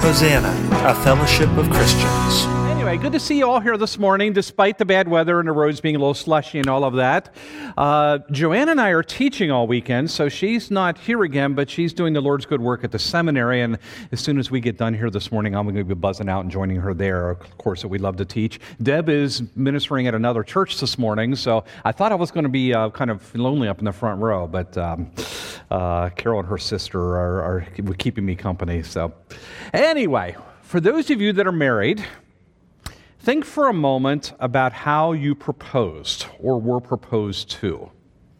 Hosanna, a fellowship of Christians. Anyway, good to see you all here this morning, despite the bad weather and the roads being a little slushy and all of that. Joanna and I are teaching all weekend, so she's not here again, but she's doing the Lord's good work at the seminary, and as soon as we get done here this morning, I'm going to be buzzing out and joining her there, of course, that we love to teach. Deb is ministering at another church this morning, so I thought I was going to be kind of lonely up in the front row, but Carol and her sister are keeping me company. So anyway, for those of you that are married, think for a moment about how you proposed or were proposed to.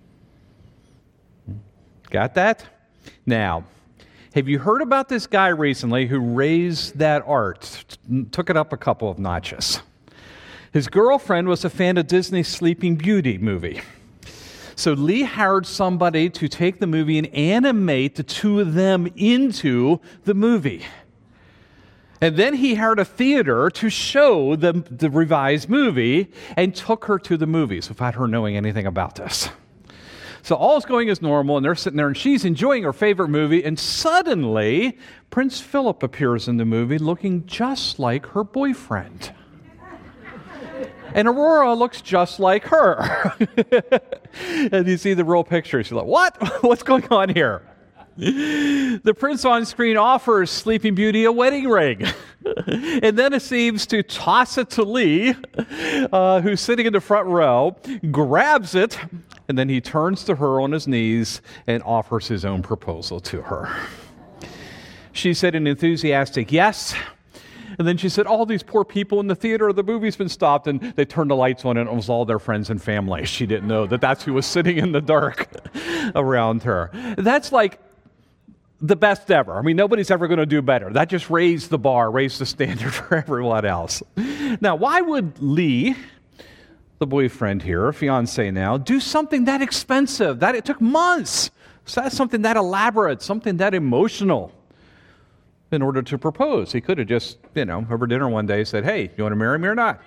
Got that? Now, have you heard about this guy recently who raised that art, took it up a couple of notches? His girlfriend was a fan of Disney's Sleeping Beauty movie. So Lee hired somebody to take the movie and animate the two of them into the movie. And then he hired a theater to show the revised movie and took her to the movies without her knowing anything about this. So all's going as normal, and they're sitting there, and she's enjoying her favorite movie, and suddenly Prince Philip appears in the movie looking just like her boyfriend. And Aurora looks just like her. And you see the real picture. She's like, what? What's going on here? The prince on screen offers Sleeping Beauty a wedding ring. And then it seems to toss it to Lee, who's sitting in the front row, grabs it, and then he turns to her on his knees and offers his own proposal to her. She said an enthusiastic yes. And then she said, all these poor people in the theater, the movie's been stopped, and they turned the lights on, and it was all their friends and family. She didn't know that that's who was sitting in the dark around her. That's like the best ever. I mean, nobody's ever going to do better. That just raised the bar, raised the standard for everyone else. Now, why would Lee, the boyfriend here, fiance now, do something that expensive? That it took months. So that's something that elaborate, something that emotional in order to propose. He could have just, over dinner one day said, hey, you want to marry me or not?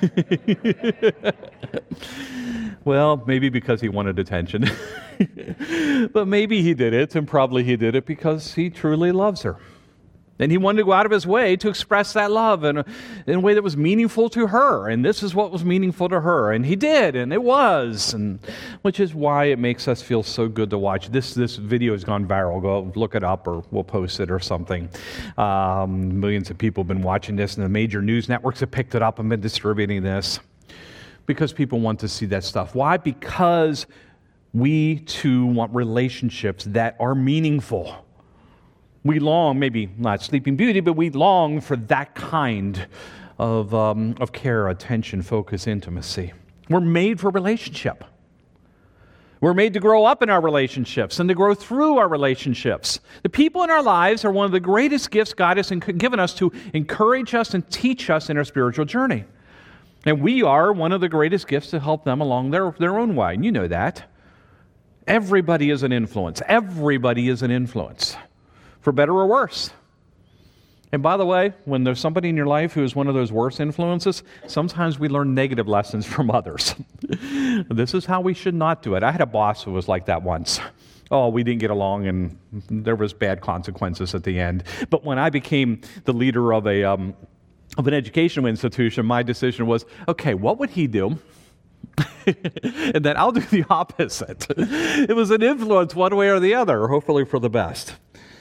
Well, maybe because he wanted attention. But maybe he did it, and probably he did it because he truly loves her. And he wanted to go out of his way to express that love in a way that was meaningful to her. And this is what was meaningful to her. And he did, and it was. And which is why it makes us feel so good to watch. This video has gone viral. Go look it up, or we'll post it or something. Millions of people have been watching this, and the major news networks have picked it up and been distributing this. Because people want to see that stuff. Why? Because we too want relationships that are meaningful. We long, maybe not Sleeping Beauty, but we long for that kind of care, attention, focus, intimacy. We're made for relationship. We're made to grow up in our relationships and to grow through our relationships. The people in our lives are one of the greatest gifts God has given us to encourage us and teach us in our spiritual journey. And we are one of the greatest gifts to help them along their own way. And you know that. Everybody is an influence. Everybody is an influence. For better or worse. And by the way, when there's somebody in your life who is one of those worst influences, sometimes we learn negative lessons from others. This is how we should not do it. I had a boss who was like that once. Oh, we didn't get along, and there was bad consequences at the end. But when I became the leader of an educational institution, my decision was, okay, what would he do? And then I'll do the opposite. It was an influence one way or the other, hopefully for the best.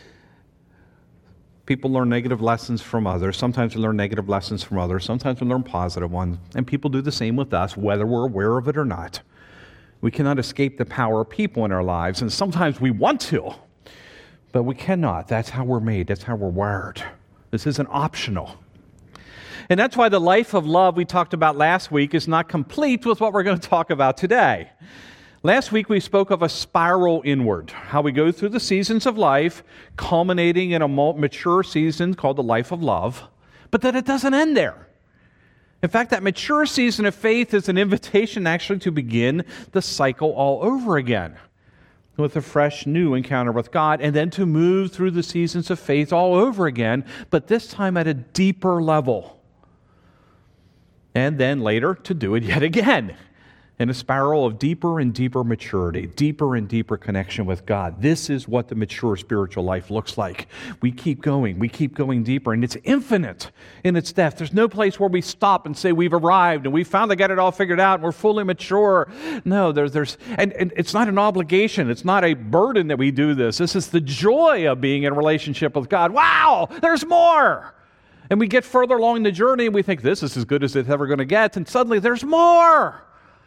People learn negative lessons from others. Sometimes we learn negative lessons from others. Sometimes we learn positive ones. And people do the same with us, whether we're aware of it or not. We cannot escape the power of people in our lives. And sometimes we want to, but we cannot. That's how we're made. That's how we're wired. This isn't optional. And that's why the life of love we talked about last week is not complete with what we're going to talk about today. Last week we spoke of a spiral inward, how we go through the seasons of life, culminating in a mature season called the life of love, but that it doesn't end there. In fact, that mature season of faith is an invitation actually to begin the cycle all over again with a fresh new encounter with God, and then to move through the seasons of faith all over again, but this time at a deeper level. And then later to do it yet again. in a spiral of deeper and deeper maturity, deeper and deeper connection with God. This is what the mature spiritual life looks like. We keep going deeper, and it's infinite in its depth. There's no place where we stop and say we've arrived and we finally got it all figured out and we're fully mature. No, and it's not an obligation. It's not a burden that we do this. This is the joy of being in a relationship with God. Wow, there's more. And we get further along the journey and we think this is as good as it's ever going to get, and suddenly there's more.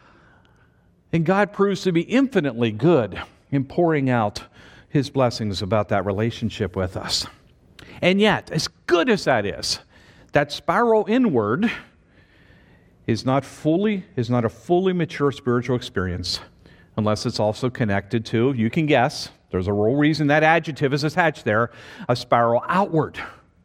And God proves to be infinitely good in pouring out His blessings about that relationship with us. And yet, as good as that is, that spiral inward is not a fully mature spiritual experience unless it's also connected to, you can guess, there's a real reason that adjective is attached there, a spiral outward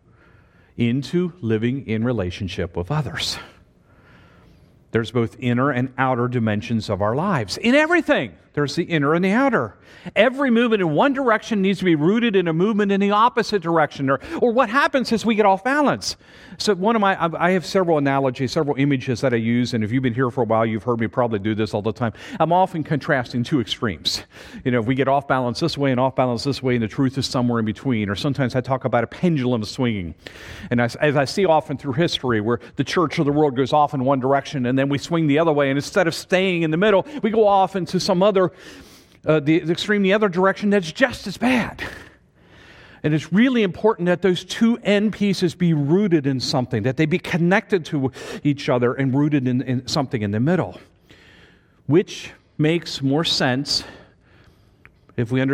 into living in relationship with others. There's both inner and outer dimensions of our lives. In everything, there's the inner and the outer. Every movement in one direction needs to be rooted in a movement in the opposite direction. Or what happens is we get off balance. So I have several analogies, several images that I use, and if you've been here for a while, you've heard me probably do this all the time. I'm often contrasting two extremes. If we get off balance this way and off balance this way, and the truth is somewhere in between. Or sometimes I talk about a pendulum swinging. And as I see often through history, where the church or the world goes off in one direction, and then we swing the other way, and instead of staying in the middle, we go off into some other the extreme, the other direction that's just as bad. And it's really important that those two end pieces be rooted in something, that they be connected to each other and rooted in something in the middle, which makes more sense if you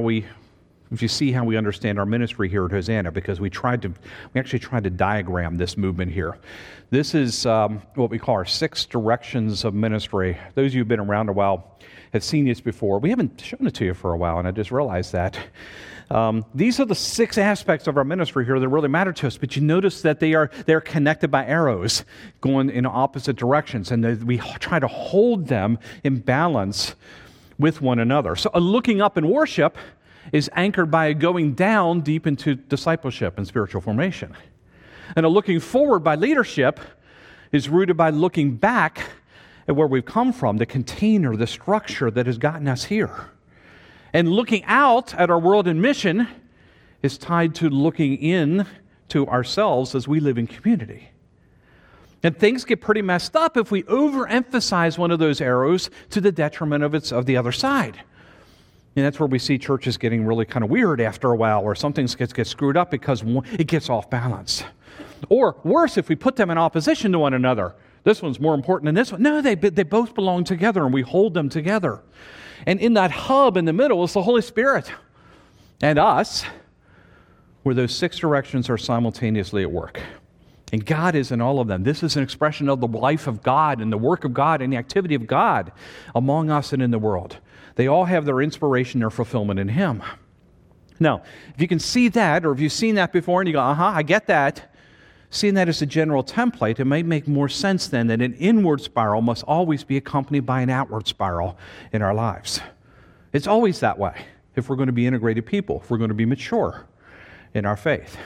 see how we understand our ministry here at Hosanna, because we actually tried to diagram this movement here. This is what we call our 6 directions of ministry. Those of you who've been around a while have seen this before. We haven't shown it to you for a while, and I just realized that. These are the 6 aspects of our ministry here that really matter to us, but you notice that they're connected by arrows going in opposite directions, and we try to hold them in balance with one another. So a looking up in worship is anchored by a going down deep into discipleship and spiritual formation. And a looking forward by leadership is rooted by looking back at where we've come from, the container, the structure that has gotten us here. And looking out at our world and mission is tied to looking in to ourselves as we live in community. And things get pretty messed up if we overemphasize one of those arrows to the detriment of the other side. And that's where we see churches getting really kind of weird after a while, or some things get screwed up because it gets off balance. Or worse, if we put them in opposition to one another. This one's more important than this one. No, they both belong together, and we hold them together. And in that hub in the middle is the Holy Spirit and us, where those 6 directions are simultaneously at work. And God is in all of them. This is an expression of the life of God and the work of God and the activity of God among us and in the world. They all have their inspiration, their fulfillment in Him. Now, if you can see that, or if you've seen that before and you go, I get that, seeing that as a general template, it might make more sense then that an inward spiral must always be accompanied by an outward spiral in our lives. It's always that way if we're going to be integrated people, if we're going to be mature in our faith.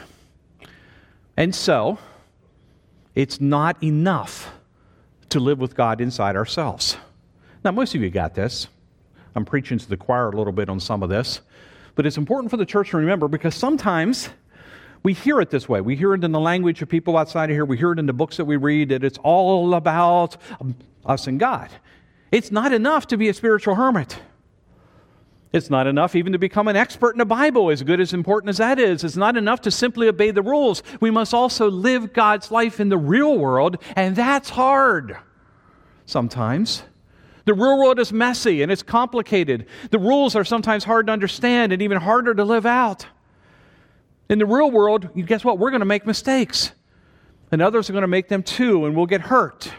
And so, it's not enough to live with God inside ourselves. Now, most of you got this. I'm preaching to the choir a little bit on some of this. But it's important for the church to remember, because sometimes we hear it this way. We hear it in the language of people outside of here. We hear it in the books that we read, that it's all about us and God. It's not enough to be a spiritual hermit. It's not enough even to become an expert in the Bible, as good as important as that is. It's not enough to simply obey the rules. We must also live God's life in the real world, and that's hard sometimes. The real world is messy and it's complicated. The rules are sometimes hard to understand and even harder to live out. In the real world, guess what? We're going to make mistakes. And others are going to make them too, and we'll get hurt.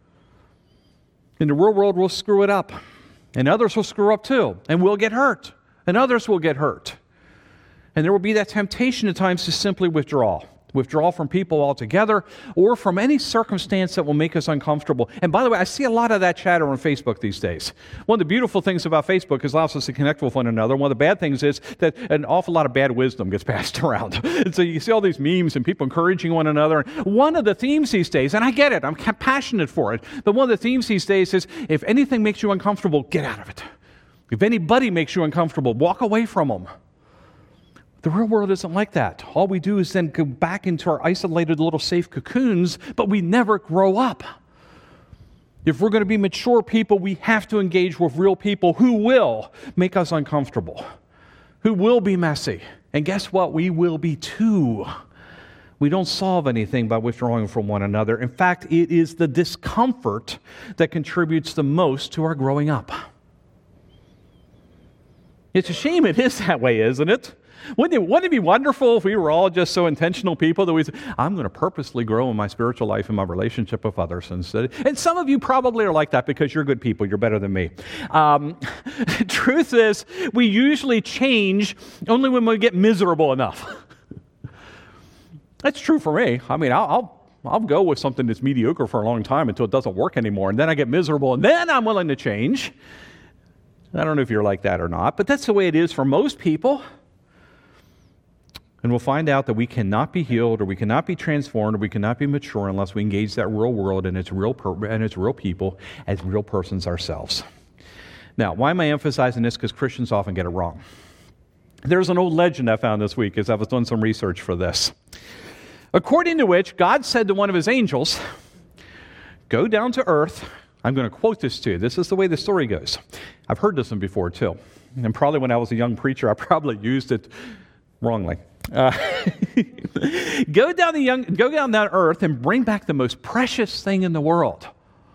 In the real world, we'll screw it up. And others will screw up too, and we'll get hurt. And others will get hurt. And there will be that temptation at times to simply withdraw, withdraw from people altogether, or from any circumstance that will make us uncomfortable. And by the way, I see a lot of that chatter on Facebook these days. One of the beautiful things about Facebook is it allows us to connect with one another. One of the bad things is that an awful lot of bad wisdom gets passed around. And so you see all these memes and people encouraging one another. One of the themes these days, and I get it, I'm passionate for it, but one of the themes these days is if anything makes you uncomfortable, get out of it. If anybody makes you uncomfortable, walk away from them. The real world isn't like that. All we do is then go back into our isolated little safe cocoons, but we never grow up. If we're going to be mature people, we have to engage with real people who will make us uncomfortable, who will be messy. And guess what? We will be too. We don't solve anything by withdrawing from one another. In fact, it is the discomfort that contributes the most to our growing up. It's a shame it is that way, isn't it? Wouldn't it be wonderful if we were all just so intentional people that we say, I'm going to purposely grow in my spiritual life and my relationship with others instead. And some of you probably are like that because you're good people. You're better than me. Truth is, we usually change only when we get miserable enough. That's true for me. I mean, I'll go with something that's mediocre for a long time until it doesn't work anymore, and then I get miserable, and then I'm willing to change. I don't know if you're like that or not, but that's the way it is for most people. And we'll find out that we cannot be healed, or we cannot be transformed, or we cannot be mature unless we engage that real world and its real people as real persons ourselves. Now, why am I emphasizing this? Because Christians often get it wrong. There's an old legend I found this week as I was doing some research for this. According to which, God said to one of his angels, go down to earth. I'm going to quote this to you. This is the way the story goes. I've heard this one before, too. And probably when I was a young preacher, I probably used it wrongly. Go down to earth and bring back the most precious thing in the world.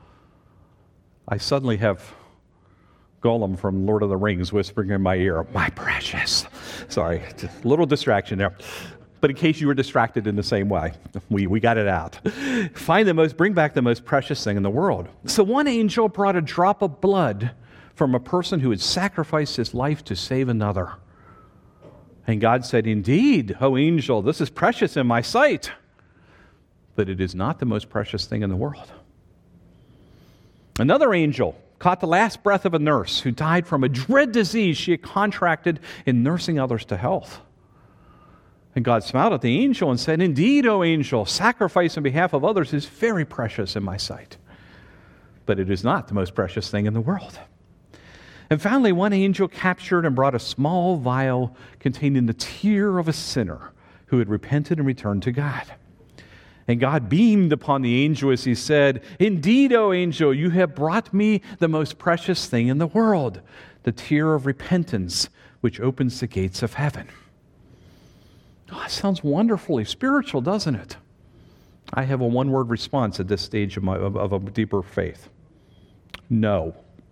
I suddenly have Gollum from Lord of the Rings whispering in my ear, my precious. Sorry, just a little distraction there. But in case you were distracted in the same way, we got it out. Bring back the most precious thing in the world. So one angel brought a drop of blood from a person who had sacrificed his life to save another. And God said, indeed, O angel, this is precious in my sight, but it is not the most precious thing in the world. Another angel caught the last breath of a nurse who died from a dread disease she had contracted in nursing others to health. And God smiled at the angel and said, indeed, O angel, sacrifice on behalf of others is very precious in my sight, but it is not the most precious thing in the world. And finally, one angel captured and brought a small vial containing the tear of a sinner who had repented and returned to God. And God beamed upon the angel as he said, indeed, O angel, you have brought me the most precious thing in the world, the tear of repentance, which opens the gates of heaven. Oh, that sounds wonderfully spiritual, doesn't it? I have a one-word response at this stage of a deeper faith. No.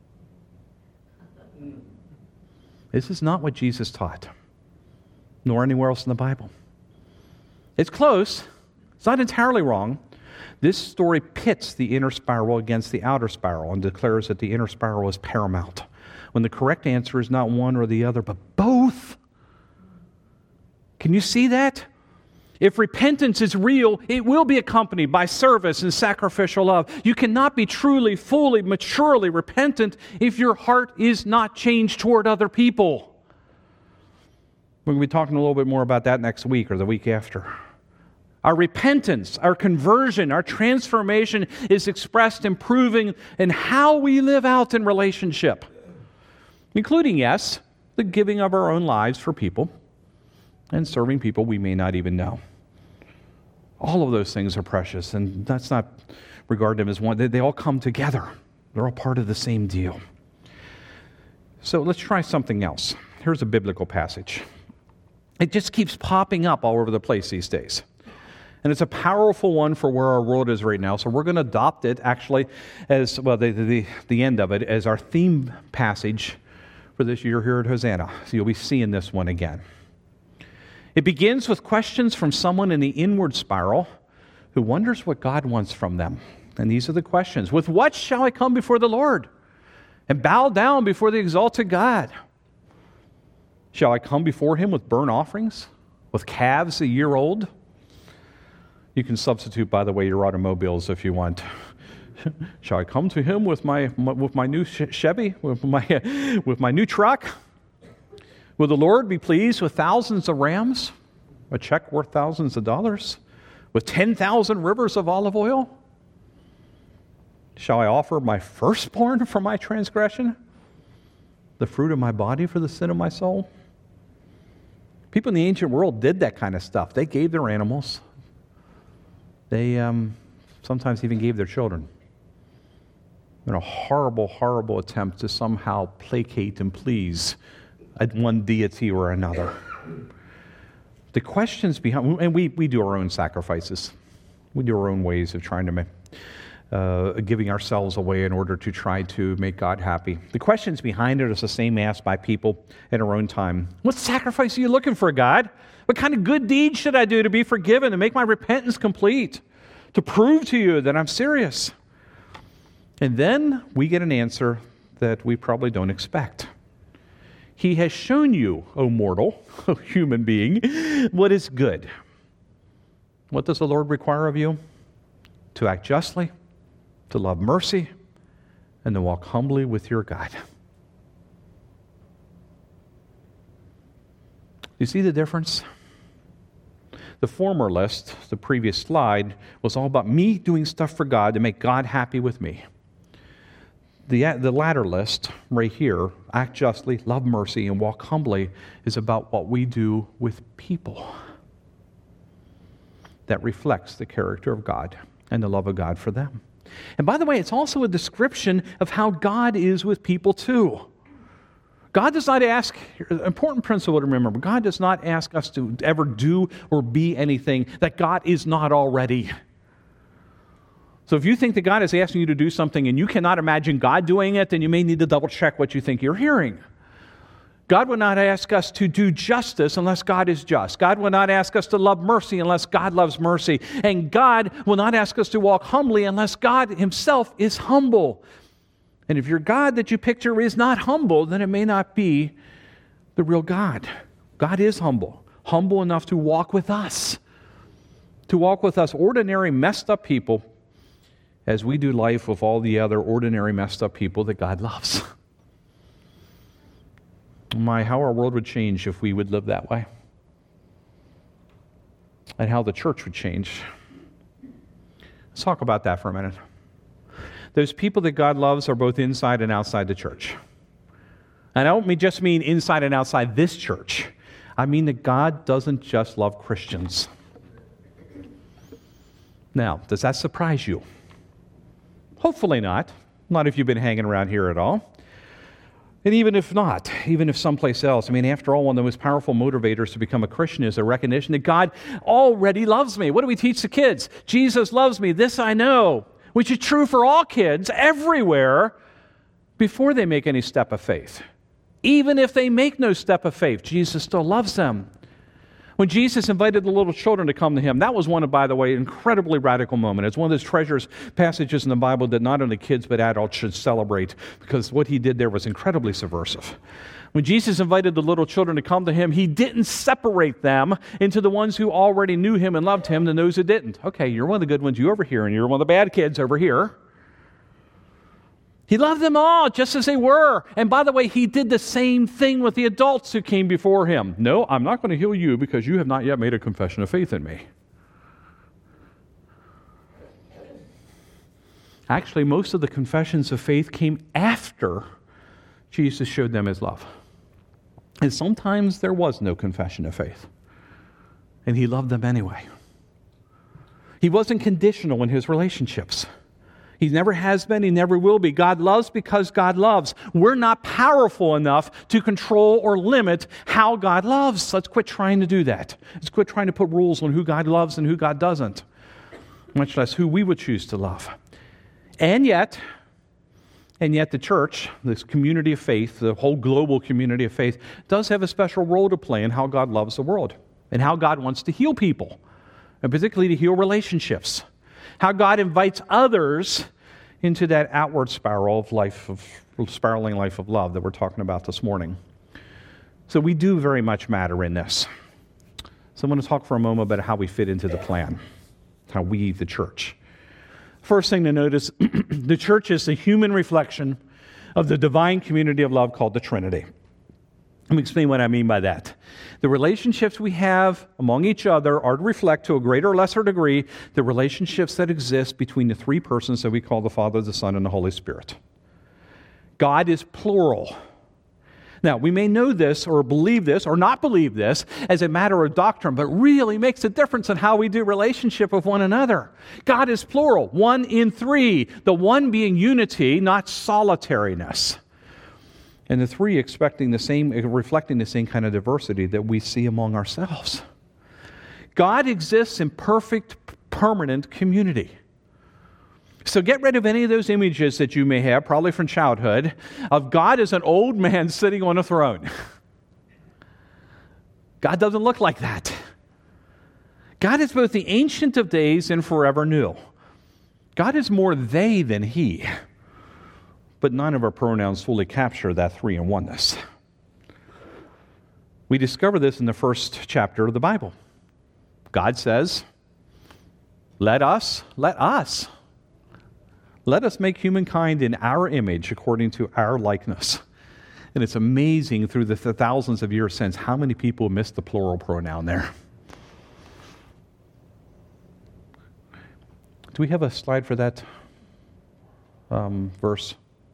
This is not what Jesus taught, nor anywhere else in the Bible. It's close. It's not entirely wrong. This story pits the inner spiral against the outer spiral and declares that the inner spiral is paramount, when the correct answer is not one or the other, but both. Can you see that? If repentance is real, it will be accompanied by service and sacrificial love. You cannot be truly, fully, maturely repentant if your heart is not changed toward other people. We're going to be talking a little bit more about that next week or the week after. Our repentance, our conversion, our transformation is expressed in proving in how we live out in relationship, including, yes, the giving of our own lives for people, and serving people we may not even know. All of those things are precious, and that's not regard them as one. They all come together. They're all part of the same deal. So let's try something else. Here's a biblical passage. It just keeps popping up all over the place these days. And it's a powerful one for where our world is right now. So we're going to adopt it actually as, well, the end of it as our theme passage for this year here at Hosanna. So you'll be seeing this one again. It begins with questions from someone in the inward spiral who wonders what God wants from them. And these are the questions. With what shall I come before the Lord and bow down before the exalted God? Shall I come before him with burnt offerings, with calves a year old? You can substitute, by the way, your automobiles if you want. Shall I come to him with my new Chevy, with my new truck? Will the Lord be pleased with thousands of rams, a check worth thousands of dollars, with 10,000 rivers of olive oil? Shall I offer my firstborn for my transgression, the fruit of my body for the sin of my soul? People in the ancient world did that kind of stuff. They gave their animals. They sometimes even gave their children in a horrible, horrible attempt to somehow placate and please one deity or another. The questions behind, and we do our own sacrifices. We do our own ways of trying to make, giving ourselves away in order to try to make God happy. The questions behind it is the same asked by people in our own time. What sacrifice are you looking for, God? What kind of good deed should I do to be forgiven, to make my repentance complete, to prove to you that I'm serious? And then we get an answer that we probably don't expect. He has shown you, O mortal, O human being, what is good. What does the Lord require of you? To act justly, to love mercy, and to walk humbly with your God. You see the difference? The former list, the previous slide, was all about me doing stuff for God to make God happy with me. The latter list, right here, act justly, love mercy, and walk humbly, is about what we do with people. That reflects the character of God and the love of God for them. And by the way, it's also a description of how God is with people too. God does not ask, an important principle to remember, God does not ask us to ever do or be anything that God is not already. So if you think that God is asking you to do something and you cannot imagine God doing it, then you may need to double check what you think you're hearing. God will not ask us to do justice unless God is just. God will not ask us to love mercy unless God loves mercy. And God will not ask us to walk humbly unless God himself is humble. And if your God that you picture is not humble, then it may not be the real God. God is humble enough to walk with us, ordinary, messed up people, as we do life with all the other ordinary, messed up people that God loves. My, how our world would change if we would live that way. And how the church would change. Let's talk about that for a minute. Those people that God loves are both inside and outside the church. And I don't just mean inside and outside this church. I mean that God doesn't just love Christians. Now, does that surprise you? Hopefully not. Not if you've been hanging around here at all. And even if not, even if someplace else. I mean, after all, one of the most powerful motivators to become a Christian is a recognition that God already loves me. What do we teach the kids? Jesus loves me. This I know. Which is true for all kids everywhere before they make any step of faith. Even if they make no step of faith, Jesus still loves them. When Jesus invited the little children to come to him, that was one of, by the way, incredibly radical moment. It's one of those treasures passages in the Bible that not only kids but adults should celebrate, because what he did there was incredibly subversive. When Jesus invited the little children to come to him, he didn't separate them into the ones who already knew him and loved him and those who didn't. Okay, you're one of the good ones, you over here, and you're one of the bad kids over here. He loved them all just as they were. And by the way, he did the same thing with the adults who came before him. No, I'm not going to heal you because you have not yet made a confession of faith in me. Actually, most of the confessions of faith came after Jesus showed them his love. And sometimes there was no confession of faith. And he loved them anyway. He wasn't conditional in his relationships. He never has been, he never will be. God loves because God loves. We're not powerful enough to control or limit how God loves. Let's quit trying to do that. Let's quit trying to put rules on who God loves and who God doesn't, much less who we would choose to love. And yet the church, this community of faith, the whole global community of faith, does have a special role to play in how God loves the world and how God wants to heal people, and particularly to heal relationships. How God invites others into that outward spiral of life, of spiraling life of love that we're talking about this morning. So we do very much matter in this. So I want to talk for a moment about how we fit into the plan. how we, the church. First thing to notice, the church is the human reflection of the divine community of love called the Trinity. Let me explain what I mean by that. The relationships we have among each other are to reflect to a greater or lesser degree the relationships that exist between the three persons that we call the Father, the Son, and the Holy Spirit. God is plural. Now, we may know this or believe this or not believe this as a matter of doctrine, but really makes a difference in how we do relationship with one another. God is plural, one in three, the one being unity, not solitariness. And the three reflecting the same kind of diversity that we see among ourselves. God exists in perfect, permanent community. So get rid of any of those images that you may have, probably from childhood, of God as an old man sitting on a throne. God doesn't look like that. God is both the Ancient of Days and forever new. God is more they than he. But none of our pronouns fully capture that three in oneness. We discover this in the first chapter of the Bible. God says, let us make humankind in our image according to our likeness. And it's amazing through the thousands of years since how many people miss the plural pronoun there. Do we have a slide for that verse?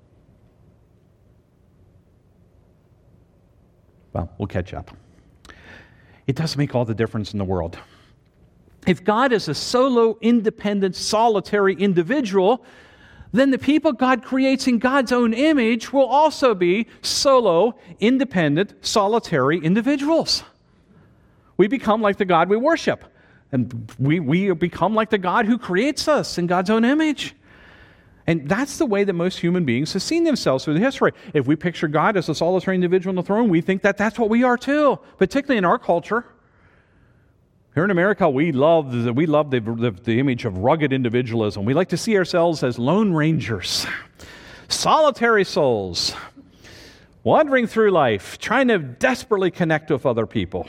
Well, we'll catch up. It does make all the difference in the world. If God is a solo, independent, solitary individual, then the people God creates in God's own image will also be solo, independent, solitary individuals. We become like the God we worship. And we become like the God who creates us in God's own image. And that's the way that most human beings have seen themselves through the history. If we picture God as a solitary individual on the throne, we think that that's what we are too, particularly in our culture. Here in America, we love the image of rugged individualism. We like to see ourselves as lone rangers, solitary souls, wandering through life, trying to desperately connect with other people.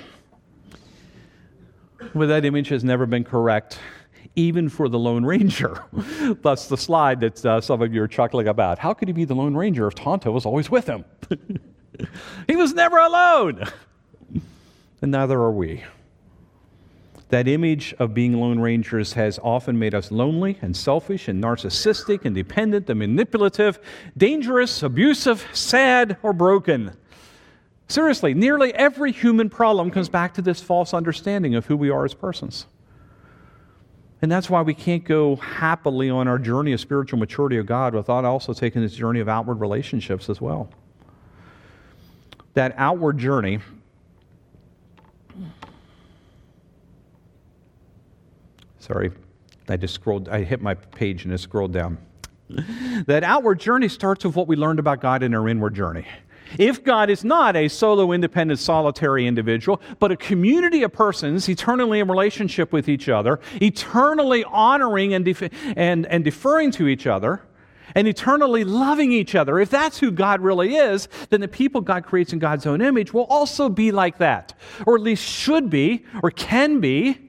But that image has never been correct, even for the Lone Ranger. That's the slide that some of you are chuckling about. How could he be the Lone Ranger if Tonto was always with him? He was never alone. And neither are we. That image of being Lone Rangers has often made us lonely and selfish and narcissistic and dependent and manipulative, dangerous, abusive, sad, or broken. Seriously, nearly every human problem comes back to this false understanding of who we are as persons. And that's why we can't go happily on our journey of spiritual maturity of God without also taking this journey of outward relationships as well. That outward journey I hit my page and it scrolled down. That outward journey starts with what we learned about God in our inward journey. If God is not a solo, independent, solitary individual, but a community of persons eternally in relationship with each other, eternally honoring and deferring to each other, and eternally loving each other, if that's who God really is, then the people God creates in God's own image will also be like that, or at least should be, or can be,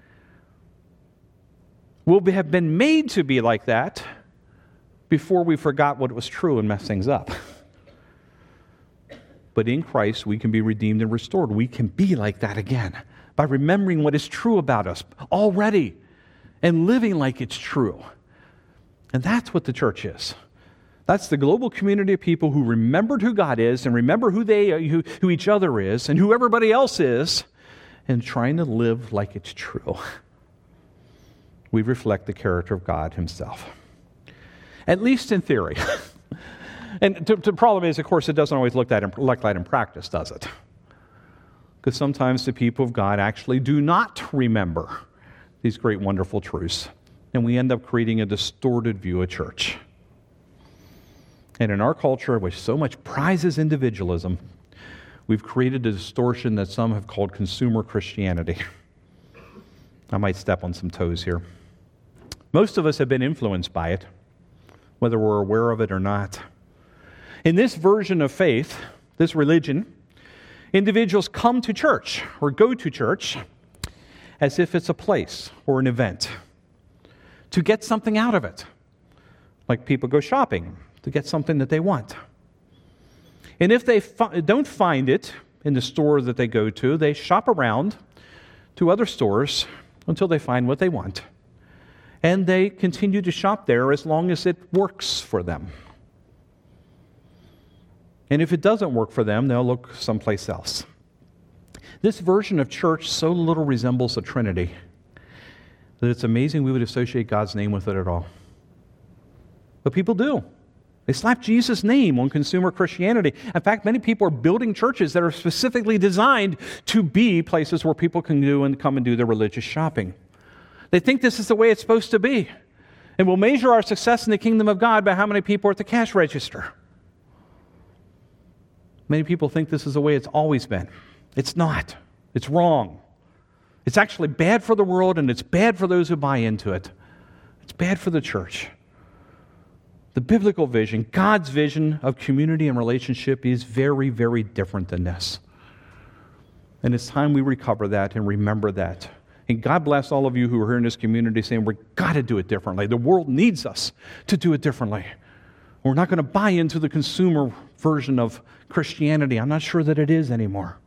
will have been made to be like that before we forgot what was true and messed things up. But in Christ, we can be redeemed and restored. We can be like that again by remembering what is true about us already and living like it's true. And that's what the church is. That's the global community of people who remembered who God is and remember who each other is and who everybody else is and trying to live like it's true. We reflect the character of God himself, at least in theory. And the problem is, of course, it doesn't always look like that in practice, does it? Because sometimes the people of God actually do not remember these great, wonderful truths. And we end up creating a distorted view of church. And in our culture, which so much prizes individualism, we've created a distortion that some have called consumer Christianity. I might step on some toes here. Most of us have been influenced by it, whether we're aware of it or not. In this version of faith, this religion, individuals come to church or go to church as if it's a place or an event. to get something out of it. Like people go shopping to get something that they want. And if they don't find it in the store that they go to, they shop around to other stores until they find what they want. And they continue to shop there as long as it works for them. And if it doesn't work for them, they'll look someplace else. This version of church so little resembles the Trinity that it's amazing we would associate God's name with it at all. But people do. They slap Jesus' name on consumer Christianity. In fact, many people are building churches that are specifically designed to be places where people can come and do their religious shopping. They think this is the way it's supposed to be. And we'll measure our success in the kingdom of God by how many people are at the cash register. Many people think this is the way it's always been. It's not. It's wrong. It's actually bad for the world, and it's bad for those who buy into it. It's bad for the church. The biblical vision, God's vision of community and relationship is very, very different than this. And it's time we recover that and remember that. And God bless all of you who are here in this community saying, we've got to do it differently. The world needs us to do it differently. We're not going to buy into the consumer version of Christianity. I'm not sure that it is anymore.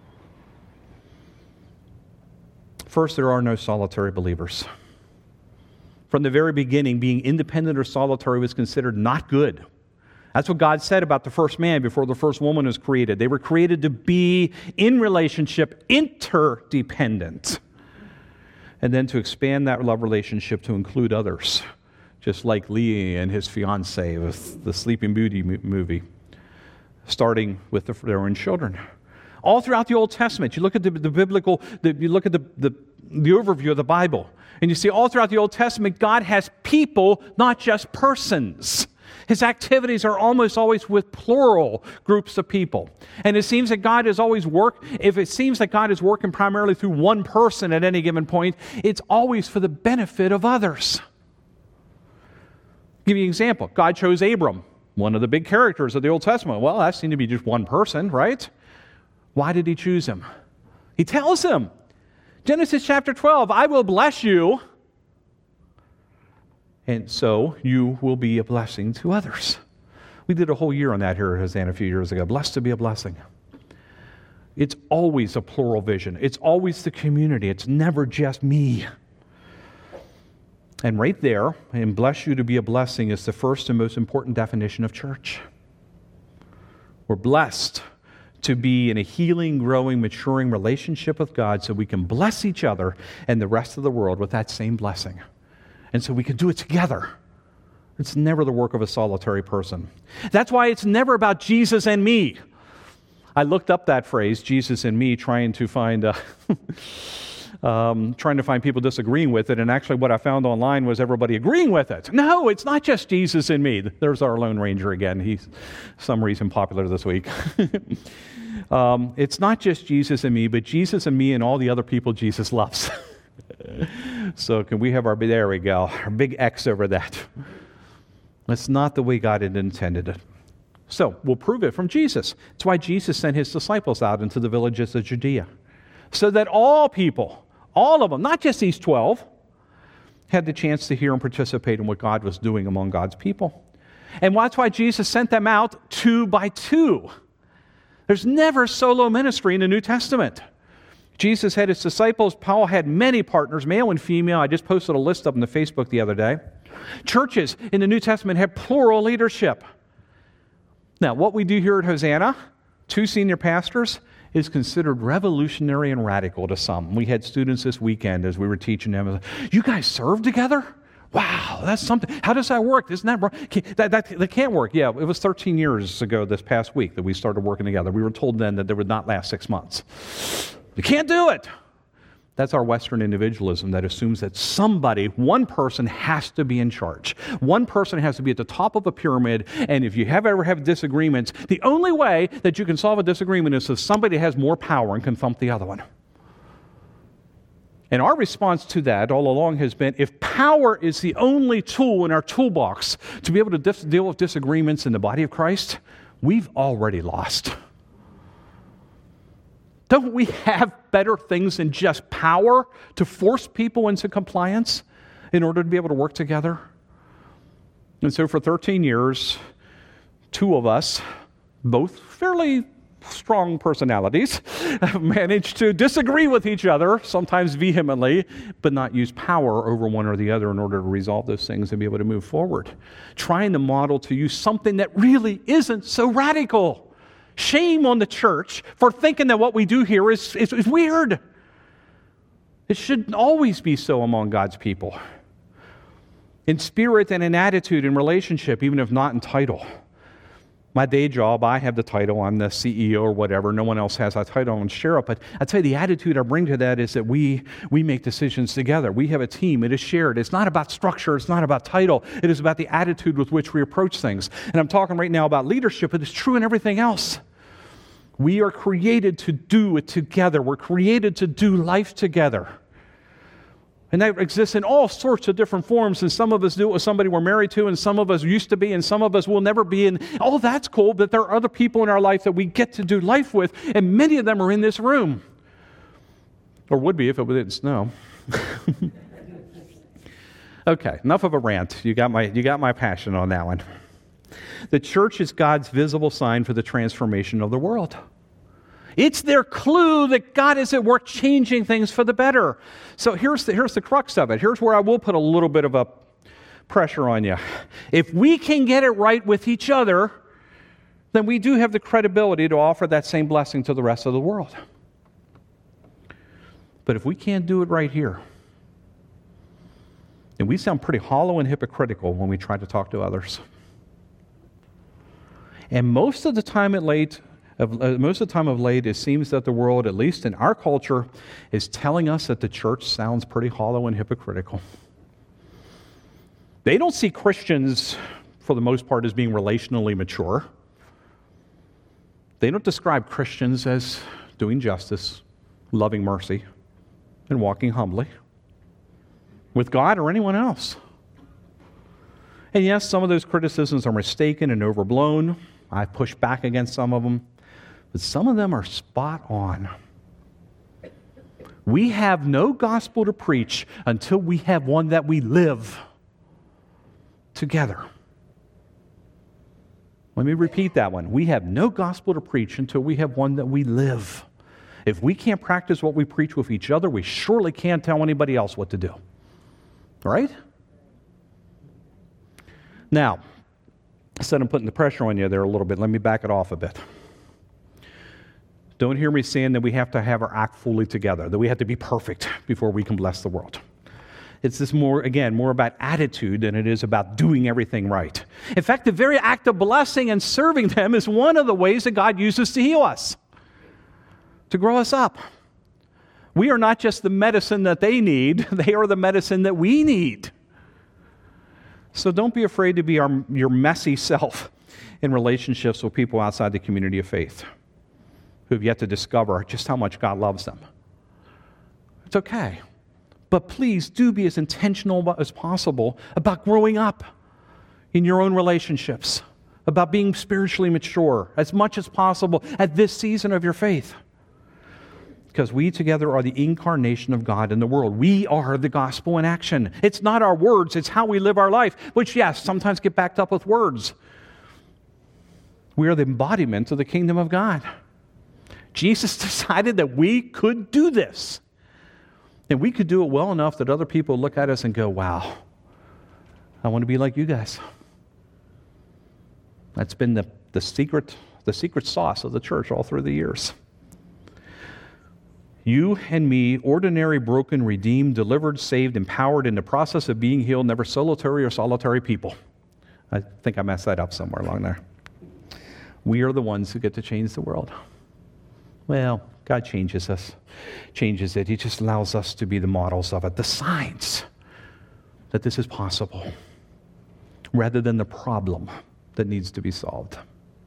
First, there are no solitary believers. From the very beginning, being independent or solitary was considered not good. That's what God said about the first man before the first woman was created. They were created to be in relationship, interdependent. And then to expand that love relationship to include others, just like Lee and his fiancée with the Sleeping Beauty movie, starting with their own children. All throughout the Old Testament, you look at the biblical, you look at the overview of the Bible, and you see all throughout the Old Testament, God has people, not just persons. His activities are almost always with plural groups of people. And it seems that God is always if it seems that God is working primarily through one person at any given point, it's always for the benefit of others. I'll give you an example. God chose Abram, one of the big characters of the Old Testament. Well, that seemed to be just one person, right? Why did he choose him? He tells him, Genesis chapter 12, I will bless you, and so you will be a blessing to others. We did a whole year on that here at Hosanna a few years ago. Blessed to be a blessing. It's always a plural vision. It's always the community. It's never just me. And right there, and bless you to be a blessing, is the first and most important definition of church. We're blessed to be in a healing, growing, maturing relationship with God so we can bless each other and the rest of the world with that same blessing. And so we can do it together. It's never the work of a solitary person. That's why it's never about Jesus and me. I looked up that phrase, Jesus and me, trying to find people disagreeing with it, and actually what I found online was everybody agreeing with it. No, it's not just Jesus and me. There's our Lone Ranger again. He's some reason popular this week. It's not just Jesus and me, but Jesus and me and all the other people Jesus loves. So can we have there we go, our big X over that. That's not the way God had intended it. So we'll prove it from Jesus. That's why Jesus sent his disciples out into the villages of Judea, so that all people, all of them, not just these 12, had the chance to hear and participate in what God was doing among God's people. And that's why Jesus sent them out 2 by 2. There's never solo ministry in the New Testament. Jesus had his disciples. Paul had many partners, male and female. I just posted a list up on the Facebook the other day. Churches in the New Testament have plural leadership. Now, what we do here at Hosanna, 2 senior pastors, is considered revolutionary and radical to some. We had students this weekend as we were teaching them, you guys serve together? Wow, that's something. How does that work? Isn't that wrong? That can't work. Yeah, it was 13 years ago this past week that we started working together. We were told then that it would not last 6 months. You can't do it. That's our Western individualism that assumes that somebody, one person, has to be in charge. One person has to be at the top of a pyramid, and if you ever have disagreements, the only way that you can solve a disagreement is if somebody has more power and can thump the other one. And our response to that all along has been, if power is the only tool in our toolbox to be able to deal with disagreements in the body of Christ, we've already lost. Don't we have better things than just power to force people into compliance? in order to be able to work together. And so for 13 years, two of us, both fairly strong personalities, have managed to disagree with each other, sometimes vehemently, but not use power over one or the other in order to resolve those things and be able to move forward. Trying to model to you something that really isn't so radical. Shame on the church for thinking that what we do here is weird. It shouldn't always be so among God's people. In spirit and in attitude, in relationship, even if not in title. My day job, I have the title, I'm the CEO or whatever, no one else has that title and share it, but I tell you, the attitude I bring to that is that we make decisions together. We have a team, it is shared. It's not about structure, it's not about title, it is about the attitude with which we approach things. And I'm talking right now about leadership, but it's true in everything else. We are created to do it together. We're created to do life together. And that exists in all sorts of different forms. And some of us do it with somebody we're married to, and some of us used to be, and some of us will never be. And all that's cool, but there are other people in our life that we get to do life with, and many of them are in this room. Or would be if it didn't snow. Okay, enough of a rant. You got my passion on that one. The church is God's visible sign for the transformation of the world. It's their clue that God is at work changing things for the better. So here's the crux of it. Here's where I will put a little bit of a pressure on you. If we can get it right with each other, then we do have the credibility to offer that same blessing to the rest of the world. But if we can't do it right here, then we sound pretty hollow and hypocritical when we try to talk to others. And most of the time of late, it seems that the world, at least in our culture, is telling us that the church sounds pretty hollow and hypocritical. They don't see Christians, for the most part, as being relationally mature. They don't describe Christians as doing justice, loving mercy, and walking humbly with God or anyone else. And yes, some of those criticisms are mistaken and overblown. I push back against some of them. But some of them are spot on. We have no gospel to preach until we have one that we live together. Let me repeat that one. We have no gospel to preach until we have one that we live. If we can't practice what we preach with each other, we surely can't tell anybody else what to do. Right? Now, I said I'm putting the pressure on you there a little bit. Let me back it off a bit. Don't hear me saying that we have to have our act fully together, that we have to be perfect before we can bless the world. It's this more about attitude than it is about doing everything right. In fact, the very act of blessing and serving them is one of the ways that God uses to heal us, to grow us up. We are not just the medicine that they need, they are the medicine that we need. So don't be afraid to be your messy self in relationships with people outside the community of faith who have yet to discover just how much God loves them. It's okay. But please do be as intentional as possible about growing up in your own relationships, about being spiritually mature as much as possible at this season of your faith. Because we together are the incarnation of God in the world. We are the gospel in action. It's not our words, it's how we live our life, which, yes, sometimes get backed up with words. We are the embodiment of the kingdom of God. Jesus decided that we could do this. And we could do it well enough that other people look at us and go, wow, I want to be like you guys. That's been the secret sauce of the church all through the years. You and me, ordinary, broken, redeemed, delivered, saved, empowered, in the process of being healed, never solitary or solitary people. I think I messed that up somewhere along there. We are the ones who get to change the world. Well, God changes it. He just allows us to be the models of it, the signs that this is possible, rather than the problem that needs to be solved.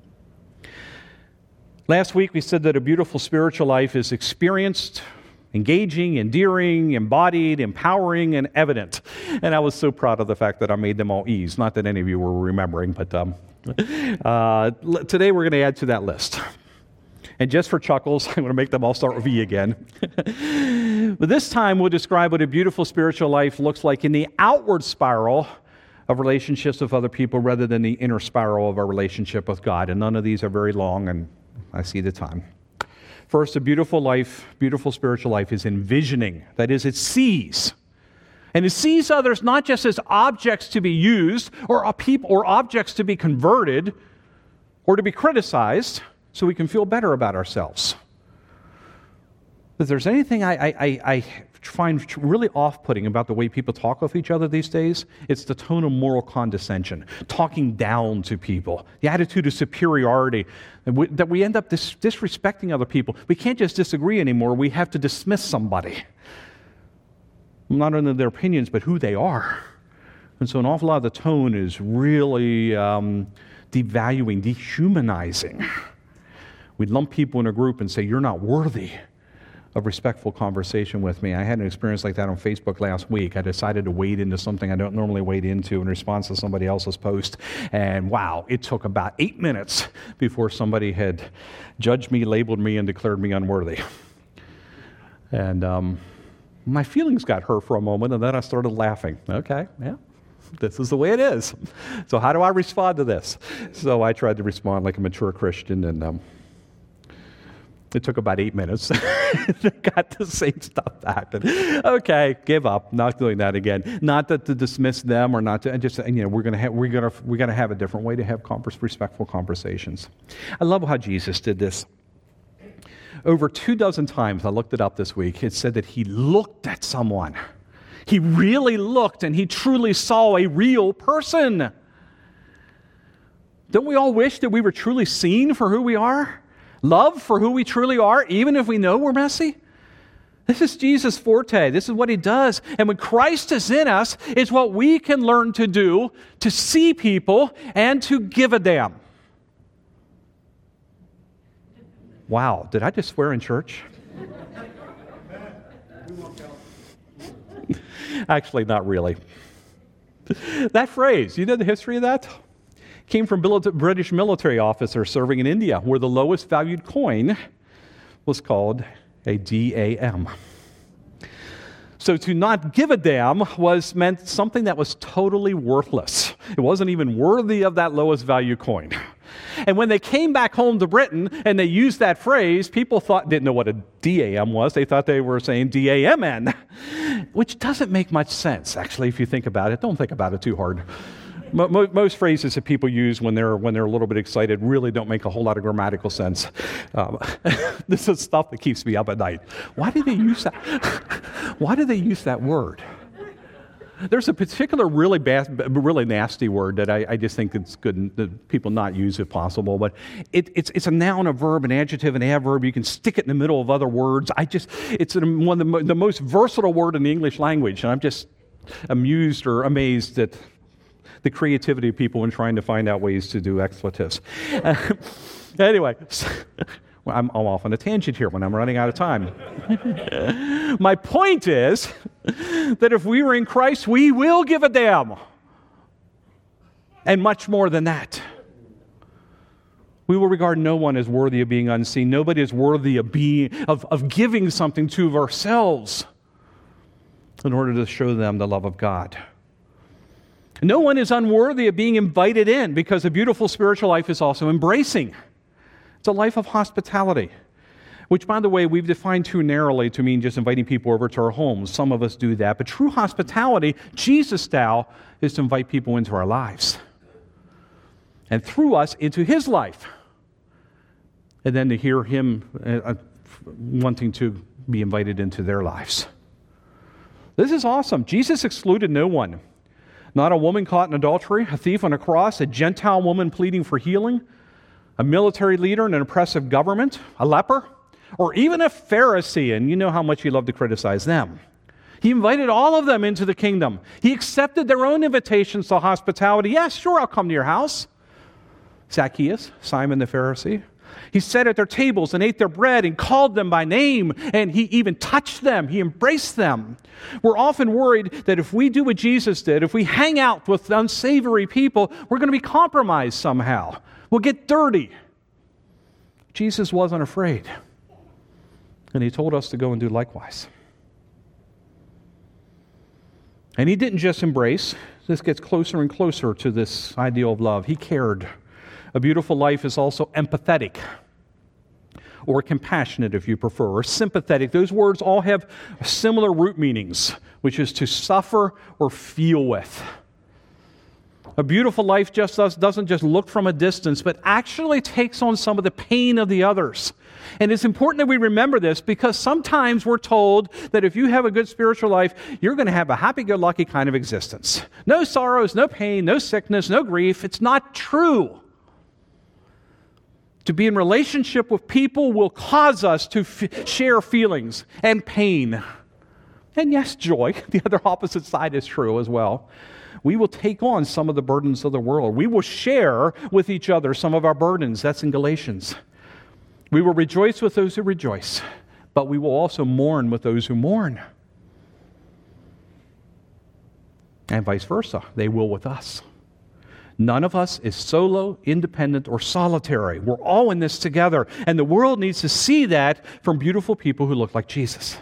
Last week we said that a beautiful spiritual life is experienced, engaging, endearing, embodied, empowering, and evident. And I was so proud of the fact that I made them all E's. Not that any of you were remembering, but today we're going to add to that list. And just for chuckles, I'm going to make them all start with E again. But this time we'll describe what a beautiful spiritual life looks like in the outward spiral of relationships with other people rather than the inner spiral of our relationship with God. And none of these are very long, and I see the time. First, a beautiful life, beautiful spiritual life is envisioning. That is, it sees. And it sees others not just as objects to be used or objects to be converted or to be criticized so we can feel better about ourselves. If there's anything I find really off-putting about the way people talk with each other these days, it's the tone of moral condescension, talking down to people, the attitude of superiority, that we end up disrespecting other people. We can't just disagree anymore. We have to dismiss somebody. Not only their opinions, but who they are. And so an awful lot of the tone is really devaluing, dehumanizing. We lump people in a group and say, you're not worthy of respectful conversation with me. I had an experience like that on Facebook last week. I decided to wade into something I don't normally wade into in response to somebody else's post. And wow, it took about 8 minutes before somebody had judged me, labeled me, and declared me unworthy. And my feelings got hurt for a moment, and then I started laughing. Okay, yeah, this is the way it is. So how do I respond to this? So I tried to respond like a mature Christian, and it took about 8 minutes. I got the same stuff back. And, okay, give up. Not doing that again. Not to dismiss them or not to just. We're gonna have a different way to have respectful conversations. I love how Jesus did this. Over 24 times, I looked it up this week, it said that he looked at someone. He really looked, and he truly saw a real person. Don't we all wish that we were truly seen for who we are? Loved for who we truly are, even if we know we're messy? This is Jesus' forte. This is what he does. And when Christ is in us, it's what we can learn to do to see people and to give a damn. Wow, did I just swear in church? Actually, not really. That phrase, you know the history of that? Came from British military officers serving in India, where the lowest valued coin was called a DAM. So to not give a damn meant something that was totally worthless. It wasn't even worthy of that lowest value coin. And when they came back home to Britain and they used that phrase, people didn't know what a DAM was. They thought they were saying DAMN, which doesn't make much sense, actually, if you think about it. Don't think about it too hard. Most phrases that people use when they're a little bit excited really don't make a whole lot of grammatical sense. This is stuff that keeps me up at night. Why do they use that? Why do they use that word? There's a particular really bad, really nasty word that I just think it's good that people not use if possible. But it's a noun, a verb, an adjective, an adverb. You can stick it in the middle of other words. It's one of the most versatile word in the English language, and I'm just amused or amazed at the creativity of people in trying to find out ways to do expletives. Anyway. Well, I'm off on a tangent here when I'm running out of time. My point is that if we were in Christ, we will give a damn. And much more than that. We will regard no one as worthy of being unseen. Nobody is worthy of giving something to ourselves in order to show them the love of God. No one is unworthy of being invited in, because a beautiful spiritual life is also embracing. It's a life of hospitality, which, by the way, we've defined too narrowly to mean just inviting people over to our homes. Some of us do that. But true hospitality, Jesus style, is to invite people into our lives. And through us, into his life. And then to hear him wanting to be invited into their lives. This is awesome. Jesus excluded no one. Not a woman caught in adultery, a thief on a cross, a Gentile woman pleading for healing, a military leader in an oppressive government, a leper, or even a Pharisee, and you know how much he loved to criticize them. He invited all of them into the kingdom. He accepted their own invitations to hospitality. Yes, sure, I'll come to your house. Zacchaeus, Simon the Pharisee. He sat at their tables and ate their bread and called them by name, and he even touched them. He embraced them. We're often worried that if we do what Jesus did, if we hang out with unsavory people, we're going to be compromised somehow. We'll get dirty. Jesus wasn't afraid. And he told us to go and do likewise. And he didn't just embrace. This gets closer and closer to this ideal of love. He cared. A beautiful life is also empathetic, or compassionate if you prefer, or sympathetic. Those words all have similar root meanings, which is to suffer or feel with. A beautiful life doesn't just look from a distance, but actually takes on some of the pain of the others. And it's important that we remember this, because sometimes we're told that if you have a good spiritual life, you're going to have a happy-go-lucky kind of existence. No sorrows, no pain, no sickness, no grief. It's not true. To be in relationship with people will cause us to share feelings and pain. And yes, joy. The other opposite side is true as well. We will take on some of the burdens of the world. We will share with each other some of our burdens. That's in Galatians. We will rejoice with those who rejoice, but we will also mourn with those who mourn. And vice versa. They will with us. None of us is solo, independent, or solitary. We're all in this together. And the world needs to see that from beautiful people who look like Jesus.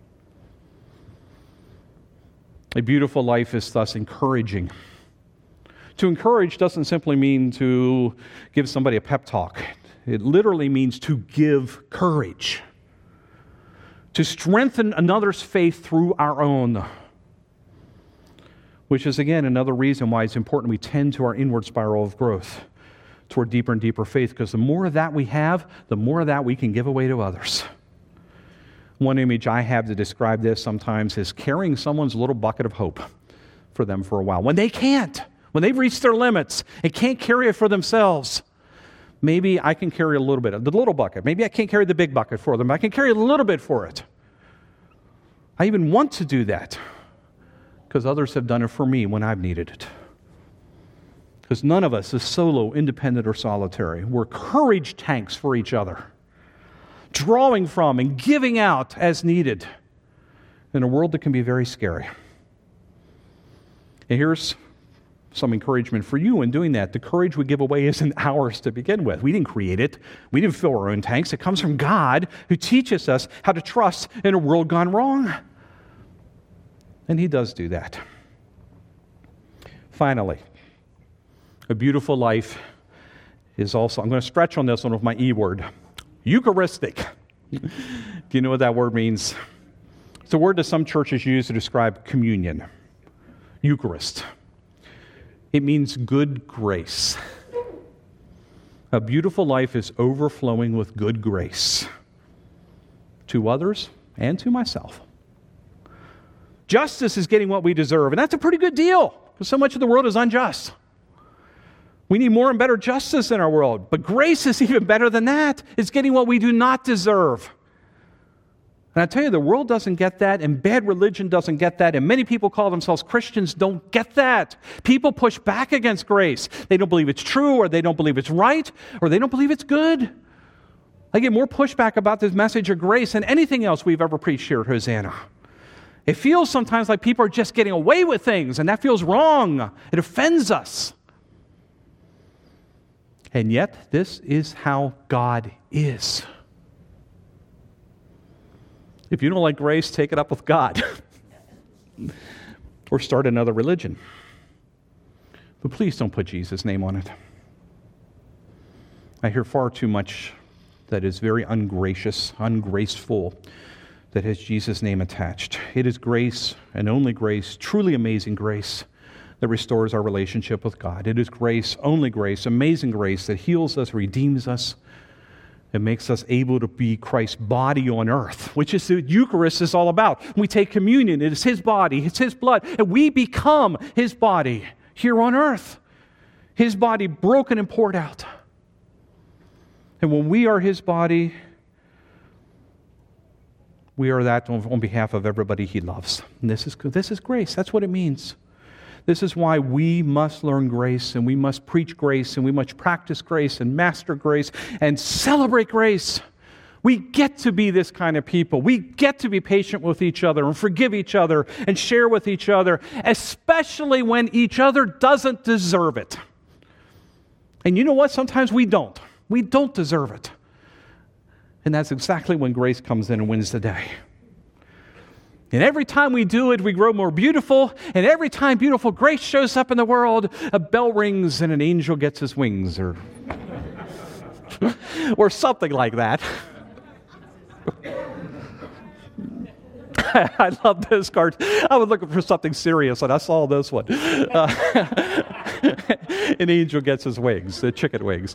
A beautiful life is thus encouraging. To encourage doesn't simply mean to give somebody a pep talk. It literally means to give courage. To strengthen another's faith through our own. Which is, again, another reason why it's important we tend to our inward spiral of growth toward deeper and deeper faith, because the more of that we have, the more of that we can give away to others. One image I have to describe this sometimes is carrying someone's little bucket of hope for them for a while. When they can't, when they've reached their limits and can't carry it for themselves, maybe I can carry a little bit of the little bucket. Maybe I can't carry the big bucket for them. I can carry a little bit for it. I even want to do that, because others have done it for me when I've needed it. Because none of us is solo, independent, or solitary. We're courage tanks for each other, drawing from and giving out as needed in a world that can be very scary. And here's some encouragement for you in doing that. The courage we give away isn't ours to begin with. We didn't create it. We didn't fill our own tanks. It comes from God, who teaches us how to trust in a world gone wrong. And He does do that. Finally, a beautiful life is also, I'm going to stretch on this one with my E word, Eucharistic. Do you know what that word means? It's a word that some churches use to describe communion. Eucharist. It means good grace. A beautiful life is overflowing with good grace to others and to myself. Justice is getting what we deserve, and that's a pretty good deal, because so much of the world is unjust. We need more and better justice in our world, but grace is even better than that. It's getting what we do not deserve. And I tell you, the world doesn't get that, and bad religion doesn't get that, and many people call themselves Christians don't get that. People push back against grace. They don't believe it's true, or they don't believe it's right, or they don't believe it's good. I get more pushback about this message of grace than anything else we've ever preached here at Hosanna. It feels sometimes like people are just getting away with things, and that feels wrong. It offends us. And yet, this is how God is. If you don't like grace, take it up with God. Or start another religion. But please don't put Jesus' name on it. I hear far too much that is very ungracious, ungraceful, that has Jesus' name attached. It is grace, and only grace, truly amazing grace, that restores our relationship with God. It is grace, only grace, amazing grace, that heals us, redeems us, and makes us able to be Christ's body on earth, which is what Eucharist is all about. We take communion, it is His body, it's His blood, and we become His body here on earth. His body broken and poured out. And when we are His body, we are that on behalf of everybody He loves. And this is grace. That's what it means. This is why we must learn grace, and we must preach grace, and we must practice grace, and master grace, and celebrate grace. We get to be this kind of people. We get to be patient with each other, and forgive each other, and share with each other, especially when each other doesn't deserve it. And you know what? Sometimes we don't. We don't deserve it. And that's exactly when grace comes in and wins the day. And every time we do it, we grow more beautiful. And every time beautiful grace shows up in the world, a bell rings and an angel gets his wings, or or something like that. I love this card. I was looking for something serious, and I saw this one. An angel gets his wings, the chicken wings.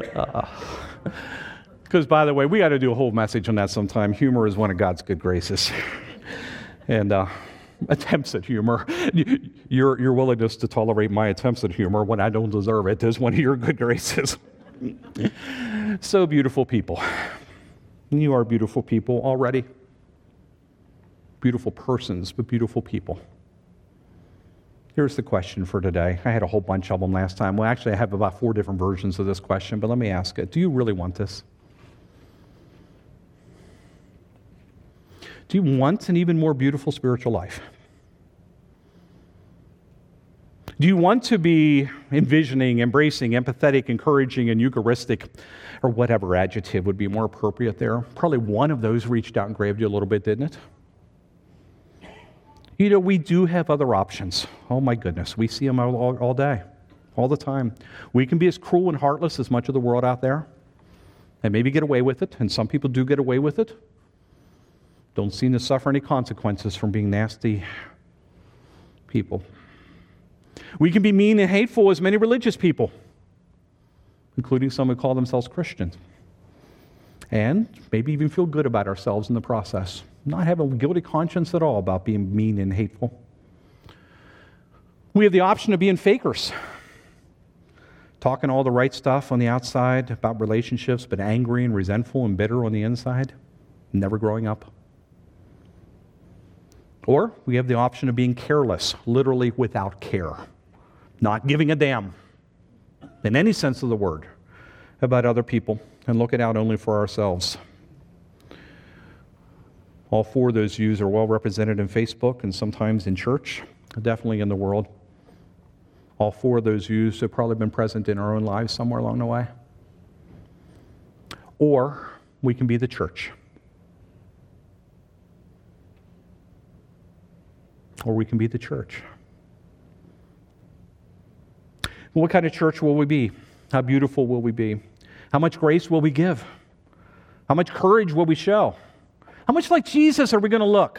Because, by the way, we got to do a whole message on that sometime. Humor is one of God's good graces. And attempts at humor. Your willingness to tolerate my attempts at humor when I don't deserve it is one of your good graces. So beautiful people. You are beautiful people already. Beautiful persons, but beautiful people. Here's the question for today. I had a whole bunch of them last time. Well, actually, I have about 4 different versions of this question, but let me ask it. Do you really want this? Do you want an even more beautiful spiritual life? Do you want to be envisioning, embracing, empathetic, encouraging, and Eucharistic, or whatever adjective would be more appropriate there? Probably one of those reached out and grabbed you a little bit, didn't it? You know, we do have other options. Oh my goodness, we see them all day, all the time. We can be as cruel and heartless as much of the world out there, and maybe get away with it, and some people do get away with it. Don't seem to suffer any consequences from being nasty people. We can be mean and hateful as many religious people, including some who call themselves Christians, and maybe even feel good about ourselves in the process, not have a guilty conscience at all about being mean and hateful. We have the option of being fakers, talking all the right stuff on the outside about relationships, but angry and resentful and bitter on the inside, never growing up. Or we have the option of being careless, literally without care, not giving a damn, in any sense of the word, about other people, and looking out only for ourselves. All 4 of those views are well represented in Facebook and sometimes in church, definitely in the world. All 4 of those views have probably been present in our own lives somewhere along the way. Or we can be the church. Or we can be the church. What kind of church will we be? How beautiful will we be? How much grace will we give? How much courage will we show? How much like Jesus are we going to look?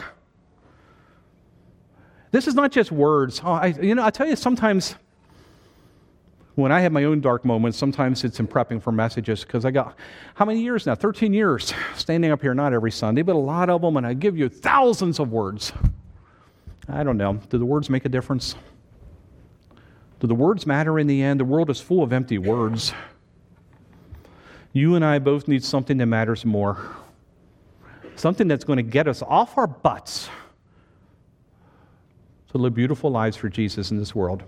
This is not just words. I tell you, sometimes when I have my own dark moments, sometimes it's in prepping for messages, because I got, how many years now? 13 years standing up here, not every Sunday, but a lot of them, and I give you thousands of words. I don't know. Do the words make a difference? Do the words matter in the end? The world is full of empty words. You and I both need something that matters more. Something that's going to get us off our butts to live beautiful lives for Jesus in this world.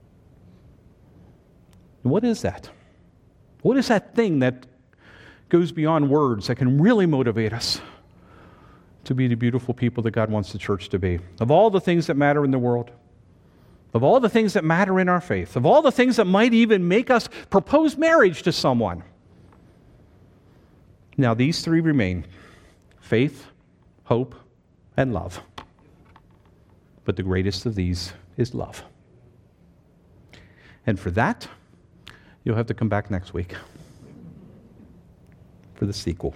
And what is that? What is that thing that goes beyond words, that can really motivate us to be the beautiful people that God wants the church to be? Of all the things that matter in the world, of all the things that matter in our faith, of all the things that might even make us propose marriage to someone, now these 3 remain: faith, hope, and love. But the greatest of these is love. And for that, you'll have to come back next week for the sequel.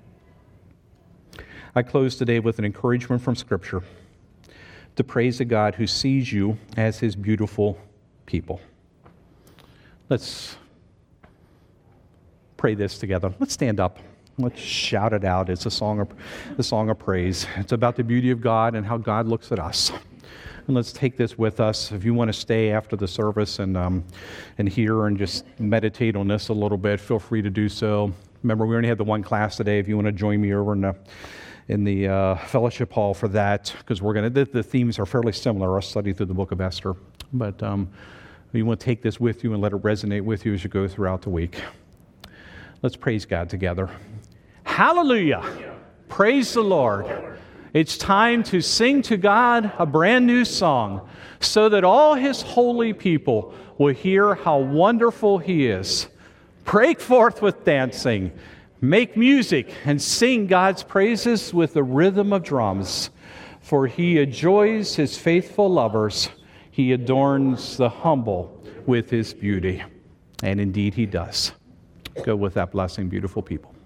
I close today with an encouragement from Scripture to praise a God who sees you as His beautiful people. Let's pray this together. Let's stand up. Let's shout it out. It's a song of praise. It's about the beauty of God and how God looks at us. And let's take this with us. If you want to stay after the service and hear and just meditate on this a little bit, feel free to do so. Remember, we only have the one class today. If you want to join me over in the fellowship hall for that, because the themes are fairly similar, our study through the book of Esther. But you want to take this with you and let it resonate with you as you go throughout the week. Let's praise God together. Hallelujah! Praise the Lord. It's time to sing to God a brand new song so that all His holy people will hear how wonderful He is. Break forth with dancing. Make music and sing God's praises with the rhythm of drums. For he adjoins his faithful lovers. He adorns the humble with his beauty. And indeed he does. Go with that blessing, beautiful people.